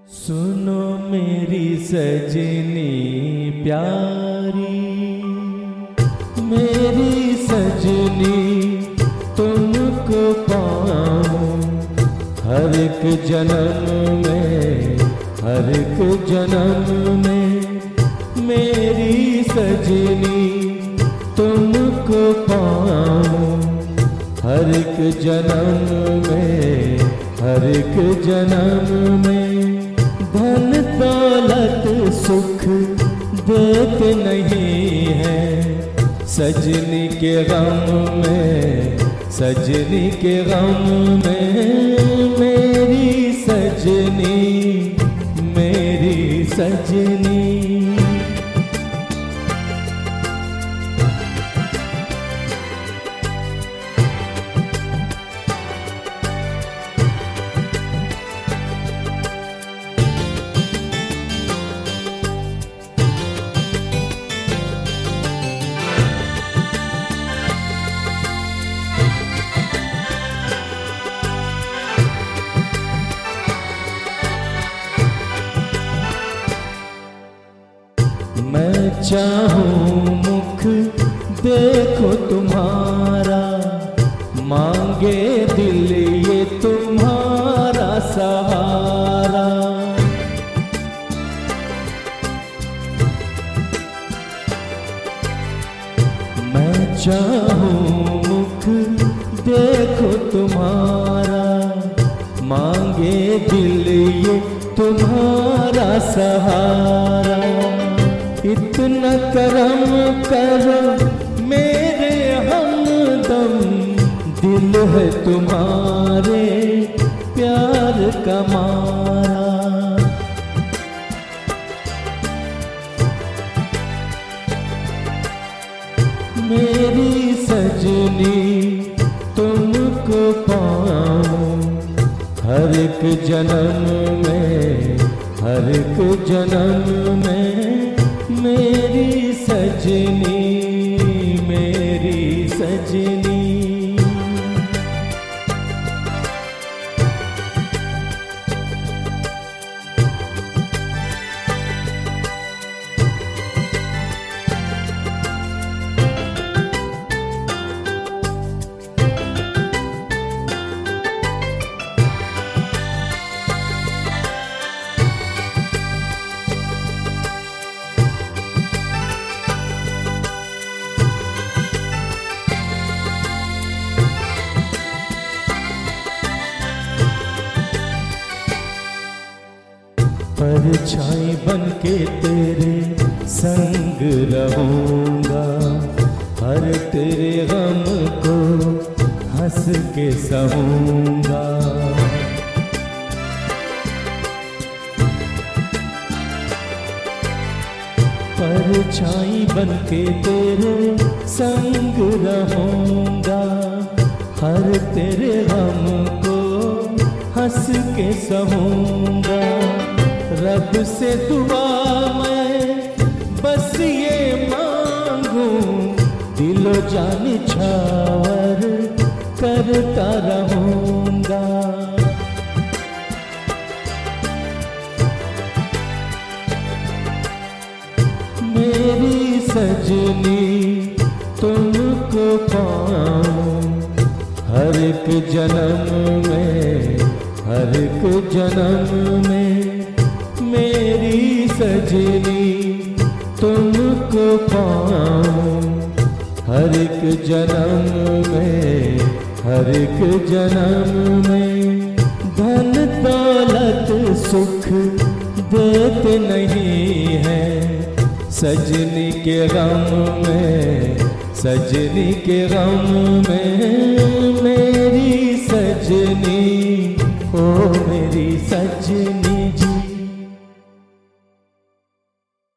सुनो मेरी सजनी प्यारी, मेरी सजनी तुमको पाऊं हर एक जन्म में, हर एक जन्म में। मेरी सजनी तुमको पाऊं हर एक जन्म में, हर एक जन्म में। धन दौलत सुख देते नहीं है, सजनी के गम में, सजनी के गम में। मेरी सजनी, मेरी सजनी। मैं चाहूं मुख देखो तुम्हारा, मांगे दिल ये तुम्हारा सहारा। मैं चाहूं मुख देखो तुम्हारा, मांगे दिल ये तुम्हारा सहारा। इतना करम करो मेरे हमदम, दिल है तुम्हारे प्यार का मारा। मेरी सजनी तुमको पाऊं हर एक जन्म में, हर एक जन्म में। मेरी सजनी, मेरी सजनी। परछाई बनके तेरे संग रहूंगा, हर तेरे गम को हंस के सहूंगा। परछाई बनके तेरे संग रहूंगा, हर तेरे गम को हंस के सहूंगा। रब से दुआ मैं बस ये मांगूं, दिलो जान छावर करता रहूंगा। मेरी सजनी तुमको पाऊं हर एक जन्म में, हर एक जन्म में। मेरी सजनी तुमको पाऊं हर एक जन्म में, हर एक जन्म में। धन दौलत सुख देते नहीं है, सजनी के गम में, सजनी के गम में।